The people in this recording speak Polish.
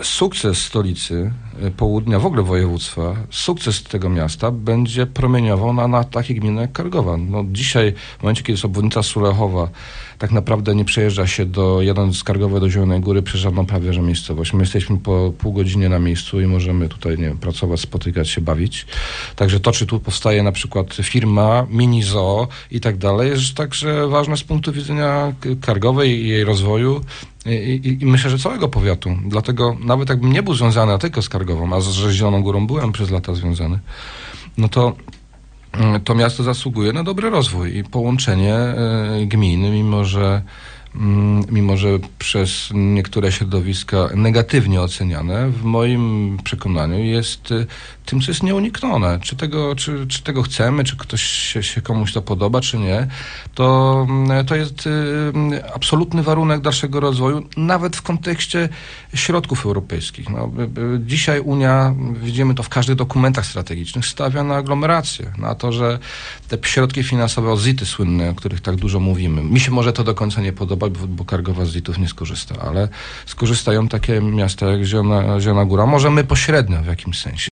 sukces stolicy, południa, w ogóle województwa, sukces tego miasta będzie promieniował na takie gminy jak Kargowan. No dzisiaj, w momencie, kiedy jest obwodnica Sulechowa, tak naprawdę nie przejeżdża się jadąc z Kargowej do Zielonej Góry przez żadną prawie że miejscowość. My jesteśmy po pół godziny na miejscu i możemy tutaj, nie wiem, pracować, spotykać się, bawić. Także to, czy tu powstaje na przykład firma, mini zoo i tak dalej, jest także ważne z punktu widzenia Kargowej i jej rozwoju. I myślę, że całego powiatu. Dlatego nawet jakbym nie był związany tylko z Kargową, a z Zieloną Górą byłem przez lata związany, no to miasto zasługuje na dobry rozwój i połączenie gmin, mimo że przez niektóre środowiska negatywnie oceniane, w moim przekonaniu jest tym, co jest nieuniknione. Czy tego chcemy, czy ktoś się komuś to podoba, czy nie, to jest absolutny warunek dalszego rozwoju, nawet w kontekście środków europejskich. No, dzisiaj Unia, widzimy to w każdych dokumentach strategicznych, stawia na aglomerację, na to, że te środki finansowe, ZIT-y słynne, o których tak dużo mówimy, mi się może to do końca nie podoba, bo Kargowa z ZIT-ów nie skorzysta, ale skorzystają takie miasta jak Zielona Góra, może my pośrednio w jakimś sensie.